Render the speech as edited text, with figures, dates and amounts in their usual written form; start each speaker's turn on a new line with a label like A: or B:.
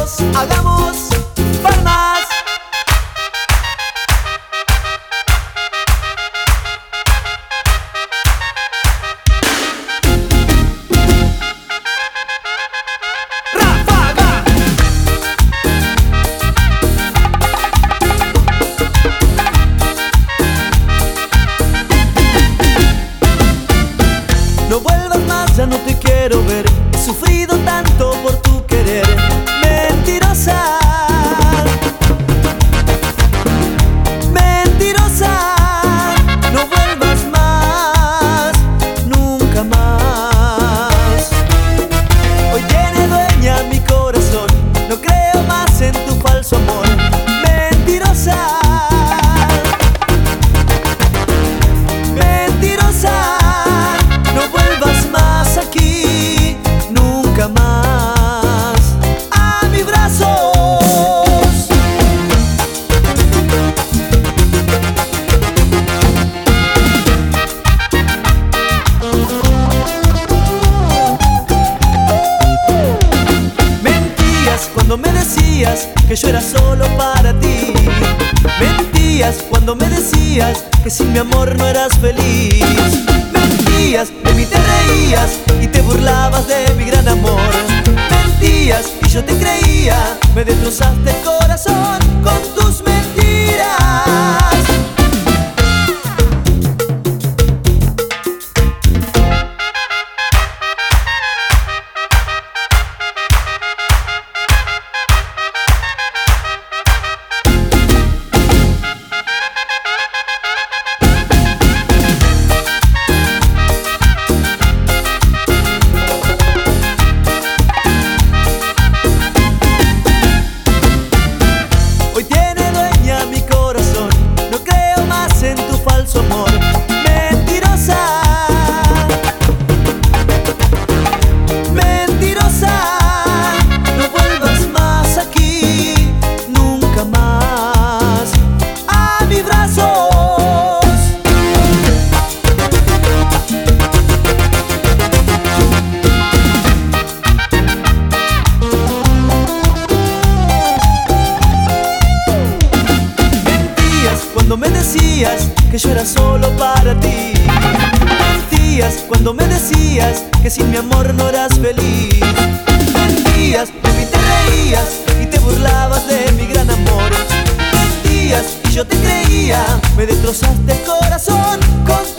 A: todos hagamos palmas. ¡Ráfaga! No vuelvas más, ya no te quiero ver. He sufrido tanto por tu querer. Mentirosa, mentirosa. No vuelvas más, nunca más. Hoy tiene dueña mi corazón. No creo más en tu falso amor. Mentirosa, mentirosa. No vuelvas más aquí, nunca más a mis brazos. Mentías cuando me decías que yo era solo para ti. Mentías cuando me decías que sin mi amor no eras feliz. Mentías, de mí te reías y te burlabas de mi gran amor. Mentías y yo te creía, me destrozaste el corazón con tus mentiras. Hoy tiene dueña mi corazón, no creo más en tu falso amor. Mentirosa, mentirosa. No vuelvas más aquí, nunca más a mis brazos. Cuando me decías que yo era solo para ti. Mentías cuando me decías que sin mi amor no eras feliz. Mentías, de mí te reías y te burlabas de mi gran amor. Mentías y yo te creía, me destrozaste el corazón con